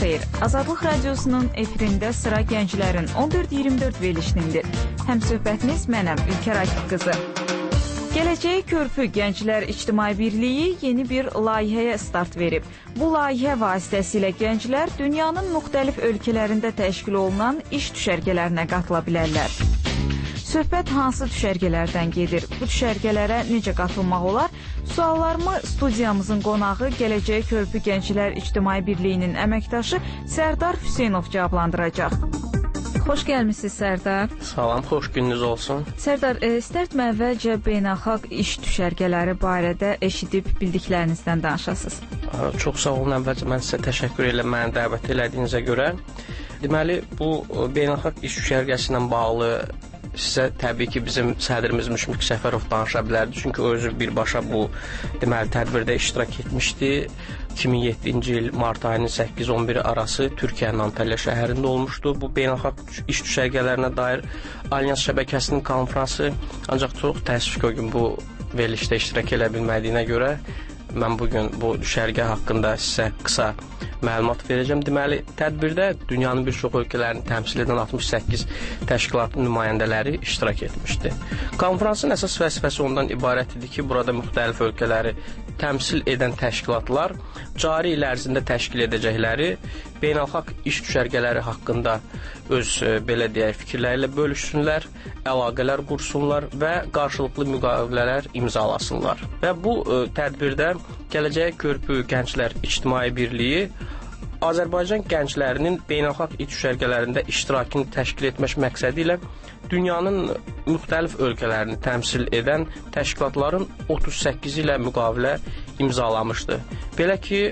xeyir. Azadlıq Radiosunun efirində sıra gənclərin 14-24 verilişindir. Həmsöhbətiniz mənəm İlker Akif qızı. Gələcəyi Körpü Gənclər İctimai Birliyi yeni bir layihəyə start verib. Bu layihə vasitəsilə gənclər dünyanın müxtəlif ölkələrində təşkil olunan iş düşərgələrinə qatıla bilərlər. Söhbət hansı düşərgələrdən gedir? Bu düşərgələrə necə qatılmaq olar? Suallarımı studiyamızın qonağı Gələcəyi Körpü Gənclər İctimai Birliyinin əməkdaşı Sərdar Hüseynov cavablandıracaq. Xoş gəlmisiniz Sərdar. Salam, xoş gününüz olsun. Sərdar, istərdim əvvəlcə beynəlxalq iş düşərgələri barədə eşidib bildiklərinizdən danışasınız. Çox sağ olun, əvvəlcə mən sizə təşəkkür edirəm məni dəvət elədiyinizə görə. Deməli, bu beynəlxalq iş düşərgəsi ilə bağlı sizə təbii ki, bizim sədrimiz Müşfiq Səfərov danışa bilərdi. Çünki o özü birbaşa bu deməli tədbirdə iştirak etmişdi. 2007-ci il mart ayının 8-11 arası Türkiyənin Antalya şəhərində olmuşdu. Bu beynəlxalq iş düşərgələrinə dair Alyans şəbəkəsinin konfransı. Ancaq çox təəssüf ki, o gün bu verilişdə iştirak edə bilmədiyinə görə mən bugün bu düşərgə haqqında sizə qısa məlumat verəcəm. Deməli, tədbirdə dünyanın bir çox ölkələrini təmsil edən 68 təşkilatın nümayəndələri iştirak etmişdi. Konfransın əsas vəzifəsi ondan ibarət idi ki, burada müxtəlif ölkələri təmsil edən təşkilatlar cari il ərzində təşkil edəcəkləri beynəlxalq iş düşərgələri haqqında öz, belə deyək, fikirləri ilə bölüşsünlər, əlaqələr qursunlar və qarşılıqlı müqavilələr imzalasınlar. Və bu tədbirdə Gələcəyi Körpü Gənclər İctimai Birliyi Azərbaycan gənclərinin beynəlxalq iş düşərgələrində iştirakını təşkil etmək məqsədi ilə dünyanın müxtəlif ölkələrini təmsil edən təşkilatların 38 ilə müqavilə imzalamışdı. Belə ki,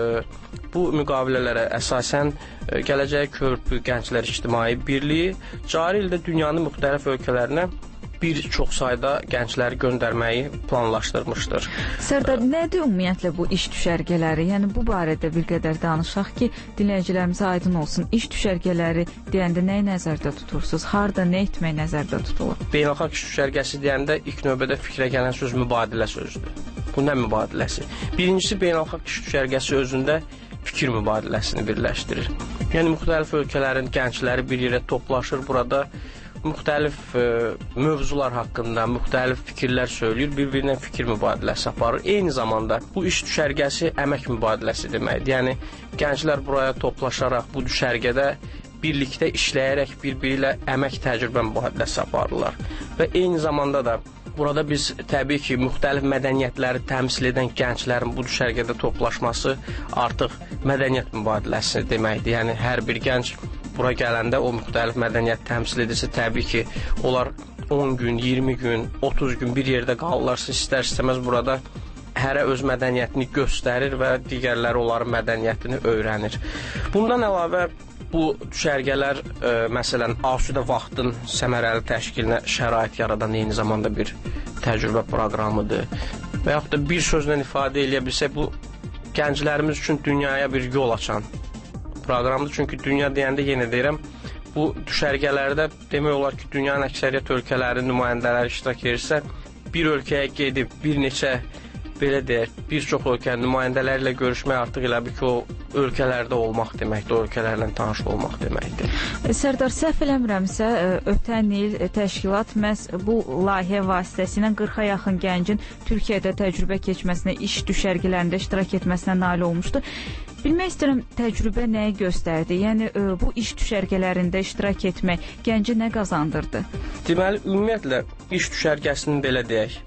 bu müqavilələrə əsasən Gələcəyi Körpü Gənclər İctimai Birliyi cari ildə dünyanın müxtəlif ölkələrinə bir çox sayda gəncləri göndərməyi planlaşdırmışdır. Sərdar, nədir ümumiyyətlə bu iş düşərgələri? Yəni bu barədə bir qədər danışaq ki, dinləyicilərimizə aydın olsun. İş düşərgələri deyəndə nəyi nəzərdə tutursunuz? Harda nə etmək nəzərdə tutulur? Beynəlxalq iş düşərgəsi deyəndə ilk növbədə fikrə gələn söz mübadilə sözüdür. Bu nə mübadiləsi? Birincisi, beynəlxalq iş düşərgəsi özündə fikir mübadiləsini birləşdirir. Yəni müxtəlif ölkələrin gəncləri bir yerə toplaşır, burada müxtəlif mövzular haqqında müxtəlif fikirlər söyləyir, bir-birinə fikir mübadiləsi aparır. Eyni zamanda bu iş düşərgəsi əmək mübadiləsi deməkdir. Yəni gənclər buraya toplaşaraq bu düşərgədə birlikdə işləyərək bir-biri ilə əmək təcrübə mübadiləsi aparırlar. Və eyni zamanda da burada biz təbii ki, müxtəlif mədəniyyətləri təmsil edən gənclərin bu düşərgədə toplaşması artıq mədəniyyət mübadiləsi deməkdir. Yəni hər bir gənc bura gələndə o müxtəlif mədəniyyət təmsil edirsə, təbii ki, onlar 10 gün, 20 gün, 30 gün bir yerdə qalırlarsa, istər-istəməz burada hərə öz mədəniyyətini göstərir və digərləri onların mədəniyyətini öyrənir. Bundan əlavə bu düşərgələr, məsələn, asudə vaxtın səmərəli təşkilinə şərait yaradan eyni zamanda bir təcrübə proqramıdır. Və yaxud da bir sözlə ifadə eləyə bilsək, bu gənclərimiz üçün dünyaya bir yol açan proqramdır. Çünki dünya deyəndə yenə deyirəm, bu düşərgələrdə demək olar ki, dünyanın əksəriyyət ölkələrinin nümayəndələri iştirak edirsə, bir ölkəyə gedib bir neçə, belə deyək, bir çox ölkənin nümayəndələri ilə görüşmək artıq elə bir ki, o ölkələrdə olmaq deməkdir, o ölkələrlə tanış olmaq deməkdir. Sərdar, səhv eləmirəmsə, ötən il təşkilat məhz bu layihə vasitəsilə 40-a yaxın gəncin Türkiyədə təcrübə keçməsinə, iş düşərgələrində iştirak etməsinə nail olmuşdu. Bilmək istəyirəm, təcrübə nəyi göstərdi? Yəni, bu iş düşərgələrində iştirak etmək gənci nə qazandırdı? Deməli, ümumiyyətlə, iş düşərgəsinin belə deyək,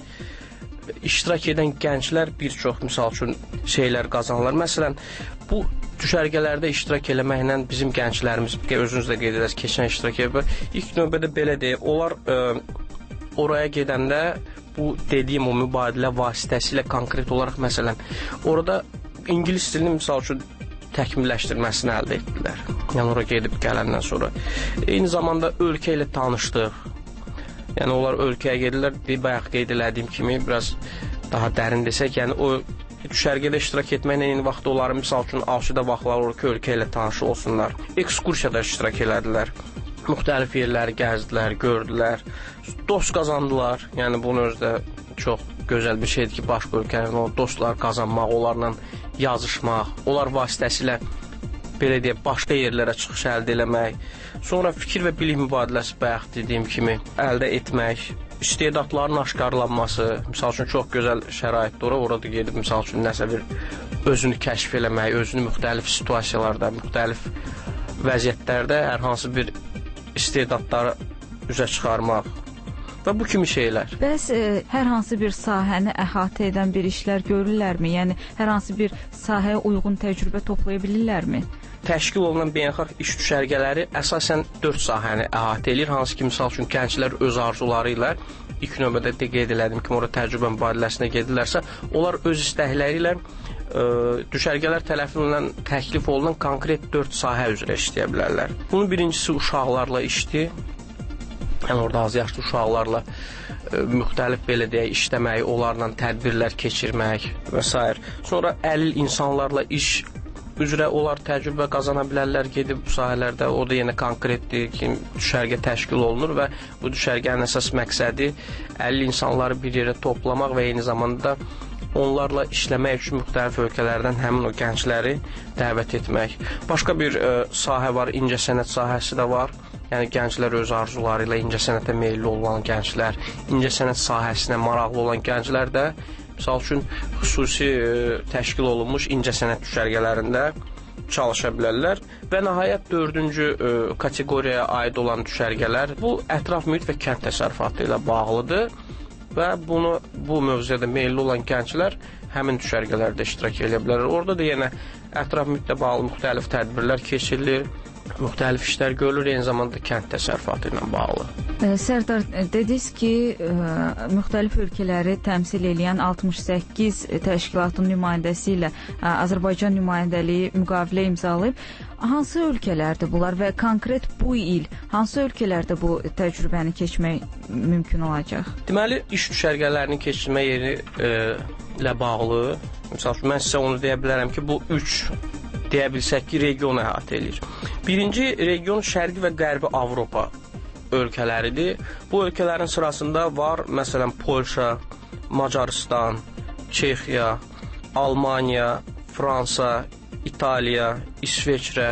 iştirak edən gənclər bir çox, misal üçün, şeylər qazanırlar. Məsələn, bu düşərgələrdə iştirak eləməklə bizim gənclərimiz, özünüz də qeyd edərsiniz, keçən iştirak edir. İlk növbədə belə deyək, onlar oraya gedəndə bu dediyim o mübadilə vasitəsilə konkret olaraq, məsələn, orada İngilis dilini misal üçün təkmilləşdirməsini əldə etdilər. Yəni ora gedib gələndən sonra. Eyni zamanda ölkə ilə tanışdıq. Yəni onlar ölkəyə gedirlər, bayaq qeyd elədiyim kimi biraz daha dərin desək, yəni o düşərgədə iştirak etməklə eyni vaxtda onların misal üçün asudə vaxtlar olur ki, ölkə ilə tanış olsunlar. Ekskursiyada iştirak elədilər. Müxtəlif yerləri gəzdilər, gördülər, dost qazandılar. Yəni bunun özü də çox gözəl bir şeydir ki, başqa ölkələrin o dostlar qazanmaq, onlarla yazışmaq, onlar vasitəsilə belə deyək, başqa yerlərə çıxış əldə eləmək, sonra fikir və bilik mübadiləsi bayaq dediyim kimi əldə etmək, istedadların aşkarlanması, misal üçün çox gözəl şəraitdir orada gedib, misal üçün nəsə bir özünü kəşf eləmək, özünü müxtəlif situasiyalarda, müxtəlif vəziyyətlərdə hər hansı bir istedadları üzə çıxarmaq və bu kimi şeylər. Bəs hər hansı bir sahəni əhatə edən bir işlər görürlərmi? Yəni hər hansı bir sahəyə uyğun təcrübə toplaya bilirlərmi? Təşkil olunan beynəlxalq iş düşərgələri əsasən 4 sahəni əhatə edir. Hansı ki, misal üçün gənclər öz arzuları ilə ilk növbədə də qeyd elədim ki, orada təcrübə mübadiləsinə gedirlərsə, onlar öz istəkləri ilə düşərgələr tərəfindən təklif olunan konkret 4 sahə üzrə işləyə bilərlər. Bunun birincisi uşaqlarla işdir. Yəni orada az yaşlı uşaqlarla müxtəlif belə deyək işləmək, onlarla tədbirlər keçirmək və s. Sonra əlil insanlarla iş üzrə onlar təcrübə qazana bilərlər gedib bu sahələrdə. O da yenə konkretdir ki, düşərgə təşkil olunur və bu düşərgənin əsas məqsədi əlil insanları bir yerə toplamaq və eyni zamanda onlarla işləmək üçün müxtəlif ölkələrdən həmin o gəncləri dəvət etmək. Başqa bir sahə var, incəsənət sahəsi də var. Yəni gənclər öz arzuları ilə incəsənətə meylli olan gənclər, incəsənət sahəsinə maraqlı olan gənclər də misal üçün xüsusi təşkil olunmuş incəsənət düşərgələrində çalışa bilərlər və nəhayət 4-cü kateqoriyaya aid olan düşərgələr bu ətraf mühit və kənd təsərrüfatı ilə bağlıdır və bu mövzuya da meylli olan gənclər həmin düşərgələrdə iştirak edə bilərlər. Orada da yenə ətraf mühitlə bağlı müxtəlif tədbirlər keçirilir. Müxtəlif işlər görülür, eyni zamanda kənd təsərrüfatı ilə bağlı. Sərdar, dediniz ki, müxtəlif ölkələri təmsil edən 68 təşkilatın nümayəndəsi ilə Azərbaycan nümayəndəliyi müqavilə imzalayıb. Hansı ölkələrdir bunlar və konkret bu il hansı ölkələrdə bu təcrübəni keçmək mümkün olacaq? Deməli, iş düşərgələrinin keçirmə yeri ilə bağlı, məsəl üçün, mən sizə onu deyə bilərəm ki, bu 3 deyə bilsək ki, regionu əhatə edir. Birinci region Şərqi və Qərbi Avropa ölkələridir. Bu ölkələrin sırasında var, məsələn, Polşa, Macarıstan, Çexiya, Almaniya, Fransa, İtaliya, İsveçrə,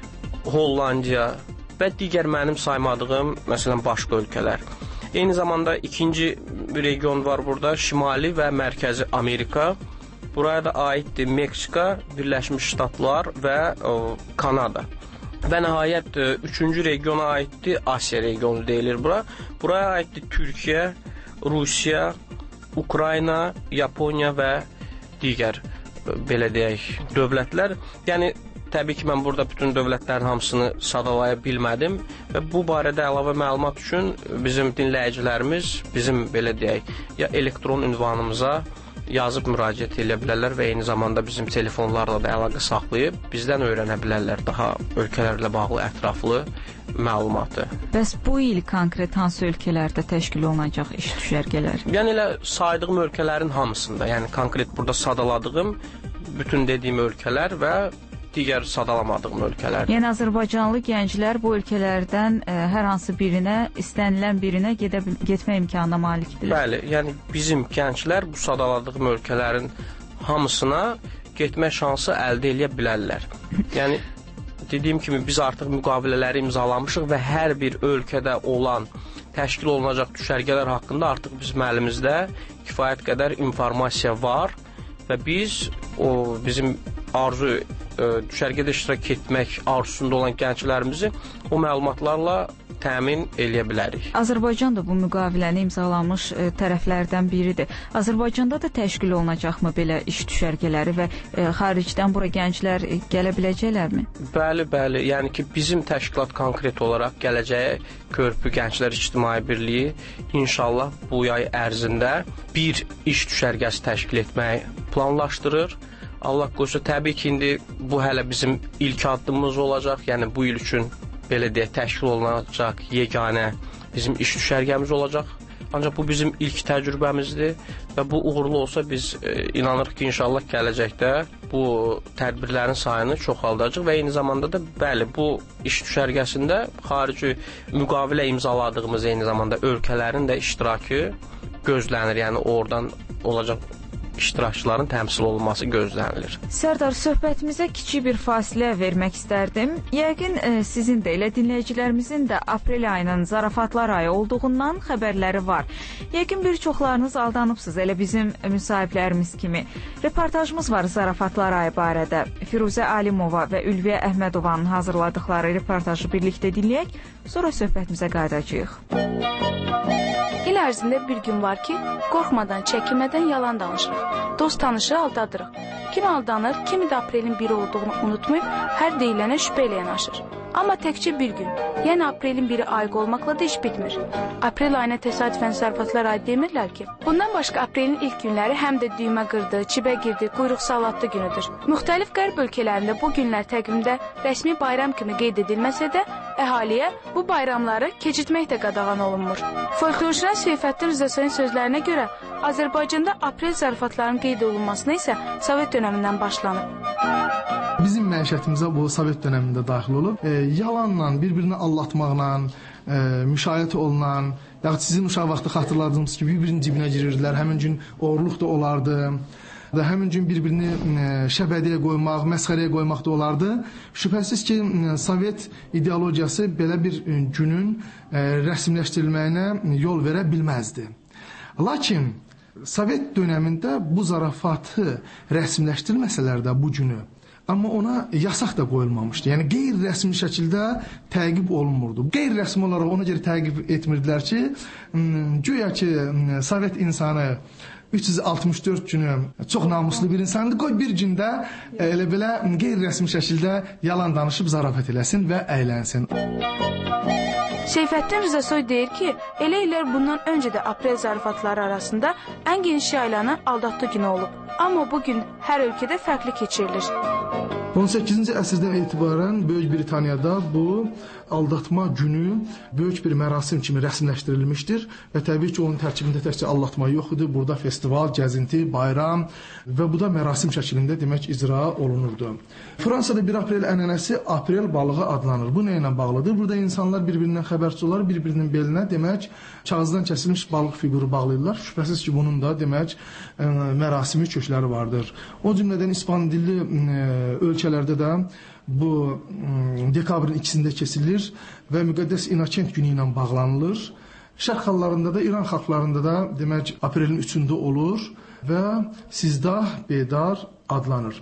Hollandiya və digər mənim saymadığım, məsələn, başqa ölkələr. Eyni zamanda ikinci region var burada, Şimali və Mərkəzi Amerika. Buraya da aiddir Meksika, Birləşmiş Ştatlar və Kanada. Və nəhayət 3-cü regiona aiddir Asiya regionu deyilir bura. Buraya aiddir Türkiyə, Rusiya, Ukrayna, Yaponiya və digər belə deyək dövlətlər. Yəni təbii ki, mən burada bütün dövlətlərin hamısını sadalaya bilmədim və bu barədə əlavə məlumat üçün bizim dinləyicilərimiz bizim belə deyək ya elektron ünvanımıza yazıb müraciət edə bilərlər və eyni zamanda bizim telefonlarla da əlaqə saxlayıb bizdən öyrənə bilərlər daha ölkələrlə bağlı ətraflı məlumatı. Bəs bu il konkret hansı ölkələrdə təşkil olunacaq iş düşərgələr? Yəni elə saydığım ölkələrin hamısında, yəni konkret burada sadaladığım bütün dediyim ölkələr və digər sadalamadığım ölkələr. Yəni Azərbaycanlı gənclər bu ölkələrdən hər hansı birinə, istənilən birinə getmə imkanına malikdirlər. Bəli, yəni bizim gənclər bu sadaladığım ölkələrin hamısına getmə şansı əldə edə bilərlər. Yəni dediyim kimi biz artıq müqavilələri imzalamışıq və hər bir ölkədə olan təşkil olunacaq düşərgələr haqqında artıq bizim əlimizdə kifayət qədər informasiya var və biz bizim arzu düşərgədə iştirak etmək arzusunda olan gənclərimizi o məlumatlarla təmin eləyə bilərik. Azərbaycan da bu müqaviləni imzalamış tərəflərdən biridir. Azərbaycanda da təşkil olunacaqmı belə iş düşərgələri və xaricdən bura gənclər gələ biləcəklərmi? Bəli, bəli. Yəni ki, bizim təşkilat konkret olaraq gələcəyə Körpü Gənclər İctimai Birliyi inşallah bu ay ərzində bir iş düşərgəsi təşkil etməyi planlaşdırır. Allah qoysa, təbii ki, indi bu hələ bizim ilk addımımız olacaq. Yəni bu il üçün belə deyək, təşkil olunacaq yeganə bizim iş düşərgəmiz olacaq. Ancaq bu bizim ilk təcrübəmizdir və bu uğurlu olsa biz inanırıq ki, inşallah gələcəkdə bu tədbirlərin sayını çoxaldacaq və eyni zamanda da bəli, bu iş düşərgəsində xarici müqavilə imzaladığımız eyni zamanda ölkələrin də iştirakı gözlənir. Yəni oradan olacaq iştirakçıların təmsil olunması gözlənilir. Sərdar, söhbətimizə kiçik bir fasilə vermək istərdim. Yəqin sizin də, elə dinləyicilərimizin də aprel ayının zarafatlar ayı olduğundan xəbərləri var. Yəqin bir çoxlarınız aldanıbsınız, elə bizim müsahiblərimiz kimi. Reportajımız var zarafatlar ayı barədə. Firuzə Alimova və Ülviyə Əhmədovanın hazırladıkları reportajı birlikdə dinləyək, sonra söhbətimizə qayıdacağıq. İl ərzində bir gün var ki, qorxmadan, çəkinmədən yalan danışırıq. Dost tanışı aldadırıq. Kim aldanır, kimi də aprelin biri olduğunu unutmayıb, hər deyilənə şübhə ilə yanaşır. Amma təkcə bir gün, yəni aprelin biri ayıq olmaqla da iş bitmir. Aprel ayına təsadüfən zarafatlar ayı demirlər ki. Bundan başqa aprelin ilk günləri həm də düymə qırdı, çibə girdi, quyruq sallatlı günüdür. Müxtəlif qərb ölkələrində bu günlər təqvimdə rəsmi bayram kimi qeyd edilməsə də, əhaliyə bu bayramları keçirtmək də qadağan olunmur. Folklorşünas Seyfəddin Rızasoyun sözlərinə görə, Azərbaycanda aprel zarafatlarının qeyd olunmasına isə Sovet dönəmindən başlanıb. Bizim məişətimizə bu Sovet dönəmində daxil olub. Yalanla, bir-birini allatmaqla, müşayiət olunan, yaxud sizin uşaq vaxtı xatırladığınız kimi bir-birinin cibinə girirdilər, həmin gün oğurluq da olardı və həmin gün bir-birini şəbədəyə qoymaq, məsxərəyə qoymaq da olardı. Şübhəsiz ki, Sovet ideologiyası belə bir günün rəsmiləşdirilməyinə yol verə bilməzdi. Lakin Sovet dönəmində bu zarafatı rəsmiləşdirməsələr də bu günü, amma ona yasaq da qoyulmamışdı. Yəni qeyri-rəsmi şəkildə təqib olunmurdu. Qeyri-rəsmi olaraq ona görə təqib etmirdilər ki, güya ki, Sovet insanı 364 günü çox namuslu bir insandır. Qoy bir gündə elə belə qeyri-rəsmi şəkildə yalan danışıb zarafat eləsin və əylənsin. Seyfəddin Rızasoy deyir ki, elə illər bundan öncə də aprel zarafatları arasında ən geniş yayılanan aldatdı günü olub. Amma bugün hər ölkədə fərqli keçirilir. 18-ci əsrdən etibarən Böyük Britaniyada bu aldatma günü böyük bir mərasim kimi rəsmiləşdirilmişdir və təbii ki, onun tərkibində təkcə aldatma yox idi. Burada festival, gəzinti, bayram və bu da mərasim şəklində demək icra olunurdu. Fransada 1 aprel ənənəsi aprel balığı adlanır. Bu nə ilə bağlıdır? Burada insanlar bir-birindən xəbərçi olar, bir-birinin belinə demək kağızdan kəsilmiş balıq fiquru bağlayırlar. Şübhəsiz ki, bunun da demək mərasimi kökləri vardır. O cümlədən İspan dilli ölkələrdə də bu dekabrın 2-sində kesilir və müqəddəs İnokent günü ilə bağlanılır. Şərq xalqlarında da, İran xalqlarında da demək aprelin 3-ündə olur və Sizdah Bedar adlanır.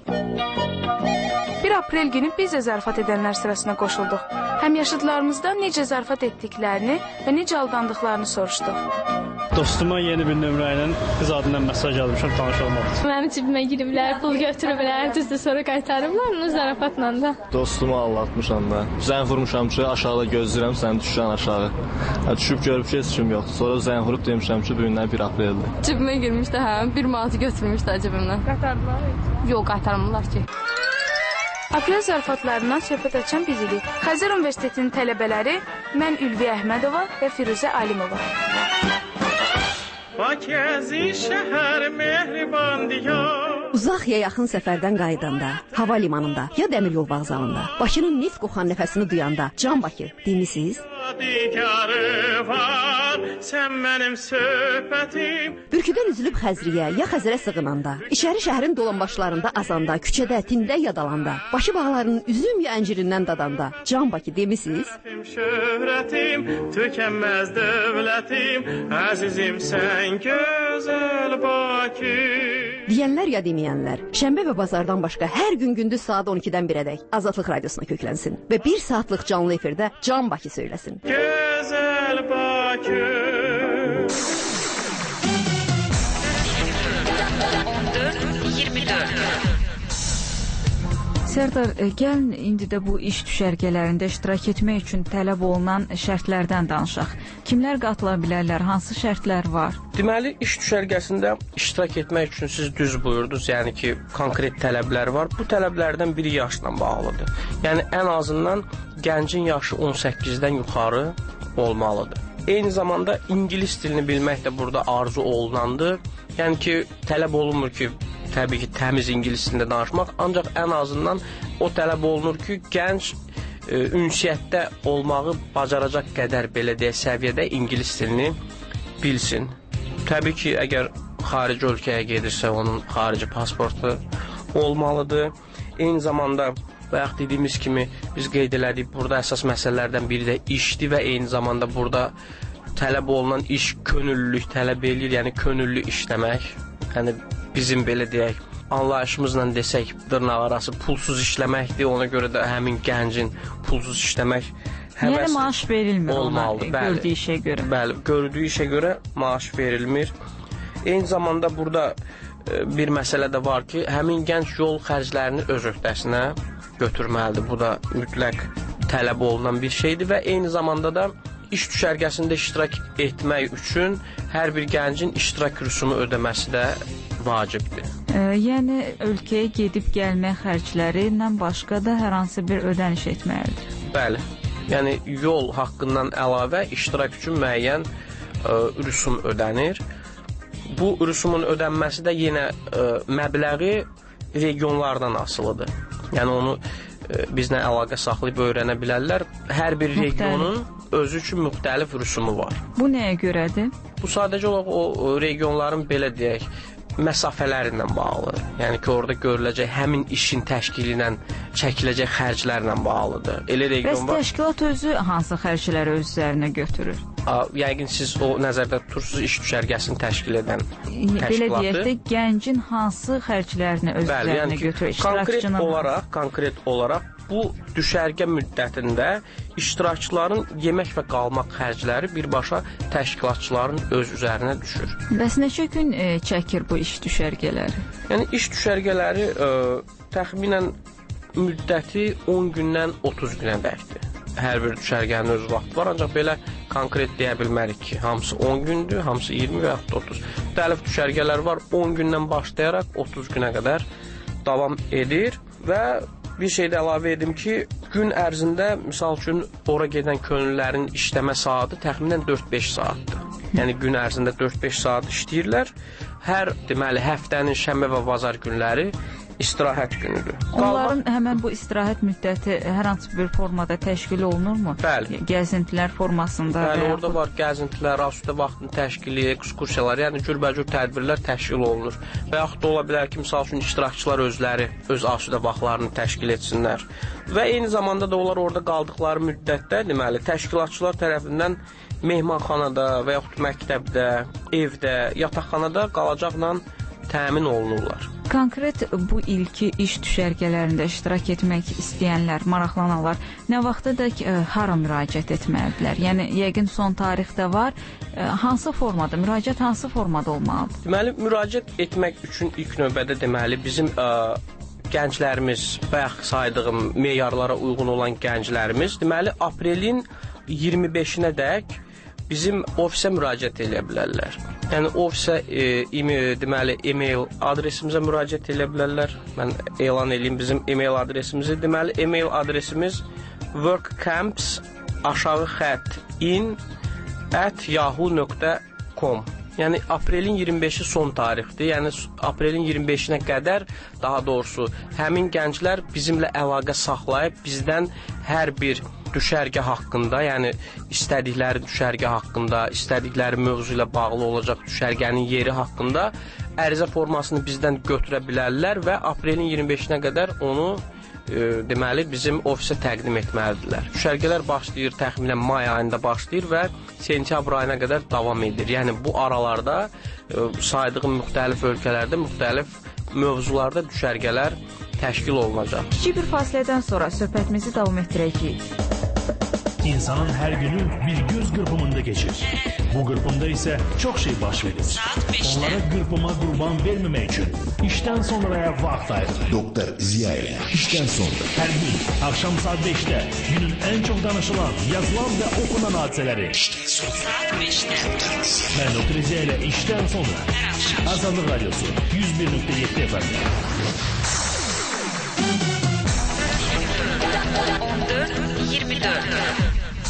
1 aprel günü biz də zarafat edənlər sırasına qoşulduq. Həm yaşıdlarımızdan necə zarafat etdiklərini və necə aldandıqlarını soruşduq. Dostuma yeni bir nömrə ilə qız adından mesaj almışam, tanış olmaq üçün. Mənim cibimə giriblər, pul götürüblər, düzdür sonra qaytarıblar onu zarafatla da. Dostumu aldatmışam da. Zəng vurmuşam ki, aşağıda gözləyirəm səni düşən aşağı. Düşüb görüb ki, heç kim yoxdur. Sonra zəng vurub demişəm ki, bugündən 1 apreldir. Cibimə girmişdi, hə, 1 manatı götürmüşdü cibimdən. Qaytardılar? Yox, qaytarmırlar ki. Aprel zarafatlarından söhbət açan biz idik. Xəzər Universitetinin tələbələri mən Ülviyə Əhmədova və Firuzə Alimova. Uzaq ya yaxın səfərdən qayıdanda, hava limanında ya dəmir yol vağzalında, Bakının neft qoxan nəfəsini duyanda, Can Bakı demisiniz? Sən mənim söhbətim. Bürküdən üzülüb Xəzriyə ya Xəzərə sığınanda, İçəri şəhərin dolanbaşlarında azanda, küçədə, tində yadalanda, Bakı bağlarının üzüm ya əncirindən dadanda, Can Bakı demisiniz? Şöhrətim, tükənməz dövlətim, əzizim sən gözəl Bakı. Deyənlər ya deməyənlər, şənbə və bazardan başqa hər gün gündüz saat 12-dən 1-ədək Azadlıq radiosuna köklənsin və 1 saatlıq canlı efirdə Can Bakı söyləsin. Gözəl Bakı. 14-24 Sərdar, gəlin indi də bu iş düşərgələrində iştirak etmək üçün tələb olunan şərtlərdən danışaq. Kimlər qatıla bilərlər, hansı şərtlər var? Deməli, iş düşərgəsində iştirak etmək üçün siz düz buyurdunuz, yəni ki, konkret tələblər var. Bu tələblərdən biri yaşla bağlıdır. Yəni, ən azından gəncin yaşı 18-dən yuxarı olmalıdır. Eyni zamanda ingilis dilini bilmək də burada arzu olunandır. Yəni ki, tələb olunmur ki, təbii ki, təmiz ingilis dilində danışmaq, ancaq ən azından o tələb olunur ki, gənc ünsiyyətdə olmağı bacaracaq qədər belə deyək səviyyədə ingilis dilini bilsin. Təbii ki, əgər xarici ölkəyə gedirsə, onun xarici pasportu olmalıdır. Eyni zamanda bayaq dediyimiz kimi biz qeyd elədik, burada əsas məsələlərdən biri də işdir və eyni zamanda burada tələb olunan iş könüllülük tələb edir, yəni könüllü işləmək. Yəni bizim belə deyək, anlayışımızla desək, dırnaq arası pulsuz işləməkdir. Ona görə də həmin gəncin pulsuz işləmək həvəsi yəni maaş verilmir olmalıdır. Ona, gördüyü işə görə. Bəli, gördüyü işə görə maaş verilmir. Eyni zamanda burada bir məsələ də var ki, həmin gənc yol xərclərini öz öhdəsinə götürməlidir. Bu da mütləq tələb olunan bir şeydir və eyni zamanda da iş düşərgəsində iştirak etmək üçün hər bir gəncin iştirak rüsumu ödəməsi də vacibdir. Yəni ölkəyə gedib gəlmək xərclərindən başqa da hər hansı bir ödəniş etməlidir. Bəli. Yəni yol haqqından əlavə iştirak üçün müəyyən rüsum ödənir. Bu rüsumun ödənməsi də yenə məbləği regionlardan asılıdır. Yəni onu bizlə əlaqə saxlayıb öyrənə bilərlər. Hər bir regionun özü üçün müxtəlif rüsumu var. Bu nəyə görədir? Bu sadəcə olaraq o regionların belə deyək, məsafələri ilə bağlı. Yəni ki, orada görüləcək həmin işin təşkili ilə çəkiləcək xərclərlə bağlıdır. Elə region var. Bəs təşkilat özü hansı xərcləri öz üzərinə götürür? Yəqin siz o nəzərdə tutursunuz iş düşərgəsini təşkil edən təşkilatı. Belə deyək də, gəncin hansı xərclərini öz üzərinə götürür? Konkret olaraq bu düşərgə müddətində iştirakçıların yemək və qalmaq xərcləri birbaşa təşkilatçıların öz üzərinə düşür. Bəs neçə gün çəkir bu iş düşərgələri? Yəni iş düşərgələri təxminən müddəti 10 gündən 30 günə dəkdir. Hər bir düşərgənin öz vaxtı var, ancaq belə konkret deyə bilmərik ki, hamısı 10 gündür, hamısı 20 və yaxud 30. Müxtəlif düşərgələr var, 10 gündən başlayaraq 30 günə qədər davam edir və bir şey də əlavə edim ki, gün ərzində, misal üçün, ora gedən könüllülərin işləmə saatı təxminən 4-5 saatdır. Yəni gün ərzində 4-5 saat işləyirlər. Hər, deməli, həftənin şənbə və bazar günləri istirahət günüdür. Onların həmən bu istirahət müddəti hər hansı bir formada təşkil olunurmu? Bəli. Gəzintilər formasında? Bəli, orada var gəzintilər, asudə vaxtın təşkili, ekskursiyalar, yəni cürbəcür tədbirlər təşkil olunur. Və yaxud da ola bilər ki, misal üçün iştirakçılar özləri öz asudə vaxtlarını təşkil etsinlər. Və eyni zamanda da onlar orada qaldıqları müddətdə, deməli, təşkilatçılar tərəfindən mehmanxanada və yaxud məktəbdə, evdə, yataqxanada qalacaqla təmin olunurlar. Konkret bu ilki iş düşərgələrində iştirak etmək istəyənlər, maraqlananlar nə vaxtadək hara müraciət etməlidirlər? Yəni, yəqin son tarixdə var. Hansı formada, müraciət hansı formada olmalıdır? Deməli, müraciət etmək üçün ilk növbədə deməli, bizim gənclərimiz, bayaq saydığım meyarlara uyğun olan gənclərimiz, deməli, aprelin 25-nə dək bizim ofisə müraciət edə bilərlər. Yəni ofisə deməli e-mail adresimizə müraciət edə bilərlər. Mən elan edeyim bizim e-mail adresimizi. Deməli e-mail adresimiz workcamps@in@yahoo.com. Yəni aprelin 25-i son tarixdir. Yəni aprelin 25-nə qədər, daha doğrusu həmin gənclər bizimlə əlaqə saxlayıb bizdən hər bir düşərgə haqqında, yəni istədikləri düşərgə haqqında, istədikləri mövzu ilə bağlı olacaq düşərgənin yeri haqqında ərizə formasını bizdən götürə bilərlər və aprelin 25-nə qədər onu deməli bizim ofisə təqdim etməlidirlər. Düşərgələr başlayır təxminən may ayında başlayır və sentyabr ayına qədər davam edir. Yəni bu aralarda saydığım müxtəlif ölkələrdə müxtəlif mövzularda düşərgələr təşkil olunacaq. Kiçik bir fasilədən sonra söhbətimizi davam etdirəcəyik. İnsanın hər günü bir göz qırpımında geçir. Bu qırpımda isə çox şey baş verir. Onlara qırpıma qurban verməmək üçün işdən sonraya vaxt ayırır. Doktor Ziyayev, işdən sonra. Hər gün axşam saat 5-də günün ən çox danışılan, yazılan və oxunan hadisələri. İşdən sonra. Saat 5-də. Mən Doktor Ziyayev işdən sonra. Azadlıq Radyosu 101.7 FM. 14-24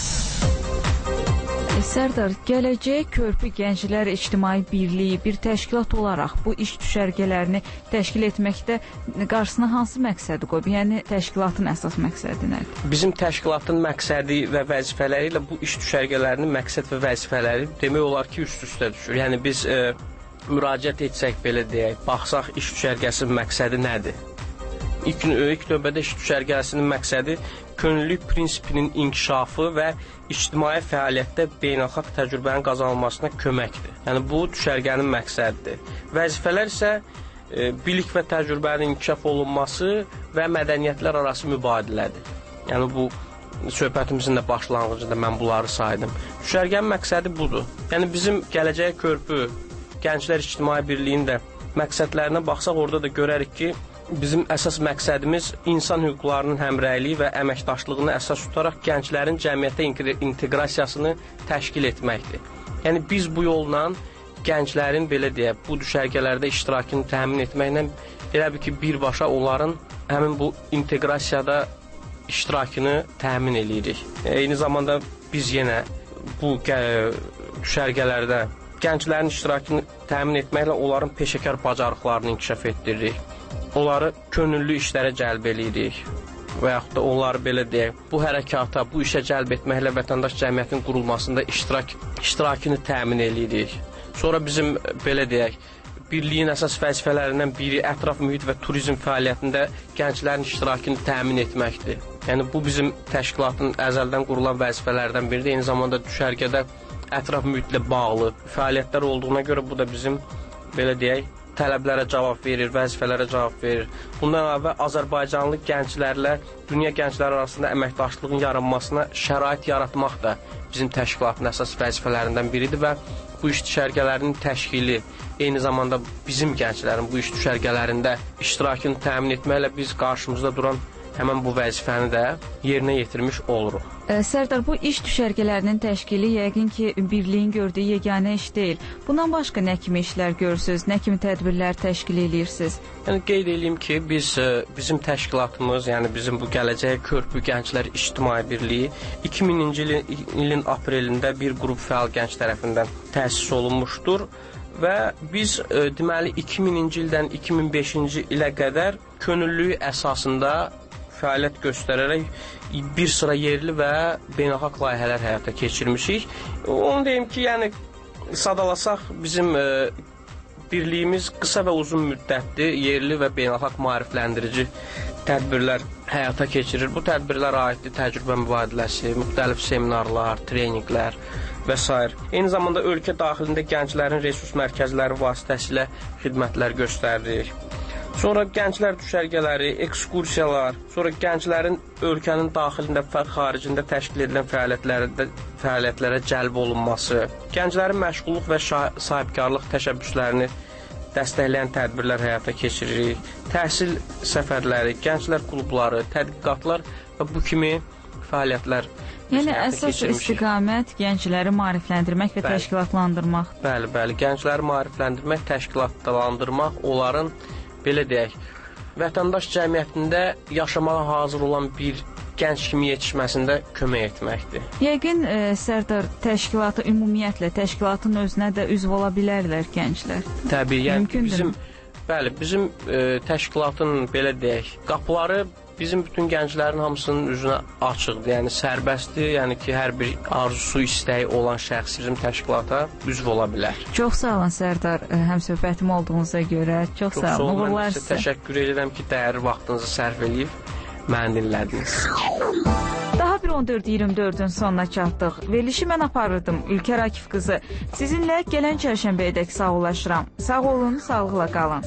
Sərdar, Gələcək Körpü Gənclər İctimai Birliyi bir təşkilat olaraq bu iş düşərgələrini təşkil etməkdə qarşısına hansı məqsədi qoyub? Yəni, təşkilatın əsas məqsədi nədir? Bizim təşkilatın məqsədi və vəzifələri ilə bu iş düşərgələrinin məqsəd və vəzifələri demək olar ki, üst-üstə düşür. Yəni, biz müraciət etsək belə deyək, baxsaq iş düşərgəsinin məqsədi nədir? İlk növbədə iş düşərgəsinin məqsədi könüllülük prinsipinin inkişafı və ictimai fəaliyyətdə beynəlxalq təcrübənin qazanılmasına köməkdir. Yəni bu düşərgənin məqsədidir. Vəzifələr isə bilik və təcrübənin inkişaf olunması və mədəniyyətlər arası mübadilədir. Yəni bu söhbətimizin də başlanğıcında mən bunları saydım. Düşərgənin məqsədi budur. Yəni bizim Gələcəyə Körpü Gənclər İctimai Birliyinin də məqsədlərinə baxsaq orada da görərik ki, bizim əsas məqsədimiz insan hüquqlarının həmrəyliyi və əməkdaşlığını əsas tutaraq gənclərin cəmiyyətə inteqrasiyasını təşkil etməkdir. Yəni biz bu yolla gənclərin belə deyək, bu düşərgələrdə iştirakını təmin etməklə elə bir ki, birbaşa onların həmin bu inteqrasiyada iştirakını təmin edirik. Eyni zamanda biz yenə bu düşərgələrdə gənclərin iştirakını təmin etməklə onların peşəkar bacarıqlarını inkişaf etdiririk. Onları könüllü işlərə cəlb edirik və yaxud da onları belə deyək, bu hərəkata, bu işə cəlb etməklə vətəndaş cəmiyyətin qurulmasında iştirakını təmin edirik. Sonra bizim belə deyək, birliyin əsas vəzifələrindən biri ətraf mühit və turizm fəaliyyətində gənclərin iştirakını təmin etməkdir. Yəni bu bizim təşkilatın əzəldən qurulan vəzifələrdən biridir. Eyni zamanda düşərgədə ətraf mühitlə bağlı fəaliyyətlər olduğuna görə bu da bizim belə deyək, tələblərə cavab verir, vəzifələrə cavab verir. Bundan əlavə Azərbaycanlı gənclərlə dünya gəncləri arasında əməkdaşlığın yaranmasına şərait yaratmaq da bizim təşkilatın əsas vəzifələrindən biridir və bu iş düşərgələrinin təşkili, eyni zamanda bizim gənclərin bu iş düşərgələrində iştirakını təmin etməklə biz qarşımızda duran həmən bu vəzifəni də yerinə yetirmiş oluruq. Sərdar, bu iş düşərgələrinin təşkili yəqin ki, birliyin gördüyü yeganə iş deyil. Bundan başqa nə kimi işlər görürsünüz, nə kimi tədbirlər təşkil edirsiniz? Yəni qeyd edeyim ki, bizim təşkilatımız, yəni bizim bu Gələcəyə Körpü Gənclər İctimai Birliyi 2000-ci ilin aprelində bir qrup fəal gənc tərəfindən təsis olunmuşdur. Və biz deməli 2000-ci ildən 2005-ci ilə qədər könüllülük əsasında fəaliyyət göstərərək bir sıra yerli və beynəlxalq layihələr həyata keçirmişik. Onu deyim ki, yəni sadalasaq bizim birliyimiz qısa və uzun müddətli yerli və beynəlxalq maarifləndirici tədbirlər həyata keçirir. Bu tədbirlər aiddir təcrübə mübadiləsi, müxtəlif seminarlar, treninqlər və s. Eyni zamanda ölkə daxilində gənclərin resurs mərkəzləri vasitəsilə xidmətlər göstəririk. Sonra gənclər düşərgələri, ekskursiyalar, sonra gənclərin ölkənin daxilində və xaricində təşkil edilən fəaliyyətlərə cəlb olunması, gənclərin məşğulluq və sahibkarlıq təşəbbüslərini dəstəkləyən tədbirlər həyata keçiririk, təhsil səfərləri, gənclər klubları, tədqiqatlar və bu kimi fəaliyyətlər yəni əsas istiqamət gəncləri maarifləndirmək və təşkilatlandırmaq. Bəli, gəncləri maarifləndirmək, təşkilatlandırmaq, onların belə deyək, vətəndaş cəmiyyətində yaşamağa hazır olan bir gənc kimi yetişməsində kömək etməkdir. Yəqin, Sərdar, təşkilatı ümumiyyətlə, təşkilatın özünə də üzv ola bilərlər gənclər. Təbii, yəni bizim təşkilatın belə deyək, qapıları bizim bütün gənclərin hamısının üzünə açıqdır, yəni sərbəstdir, yəni ki, hər bir arzusu, istəyi olan şəxs bizim təşkilata üzv ola bilər. Çox sağ olun, Sərdar, həm söhbətim olduğunuza görə, çox sağ olun. Mən sizə təşəkkür edirəm ki, dəyərli vaxtınızı sərf edib məni dinlədiniz. Daha bir 14-24-ün sonuna çatdıq. Verilişi mən aparırdım, Ülkər Akif qızı. Sizinlə gələn çərşənbəyədək sağollaşıram. Sağ olun, sağlıqla qalın.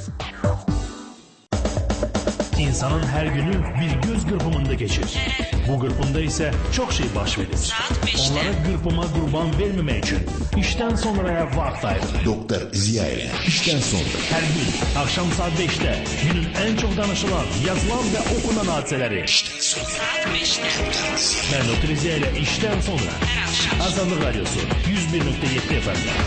İnsanın hər günü bir göz qırpımında keçir. Bu qırpımda isə çox şey baş verir. Onlara qırpıma qurban verməmək üçün işdən sonraya vaxt ayırır. Doktor Ziya işdən sonra. Hər gün axşam saat 5-də günün ən çox danışılan, yazılan və oxunan hadisələri. Saat 5-də. Mən Doktor Ziya ilə işdən sonra. Azadlıq Radyosu 101.7 FM'də.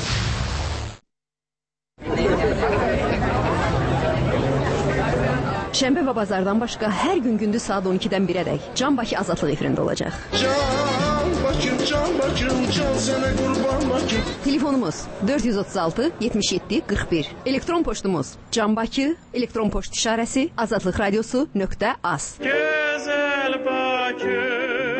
Şənbə və bazardan başqa hər gün gündüz saat 12-dən 1-ədək Can Bakı Azadlıq efirində olacaq. Can Bakım, can sənə qurban Bakım. Telefonumuz 436 77 41. Elektron poçtumuz canbakı, elektron poçt işarəsi azadlıqradiosu.az. Gözəl Bakı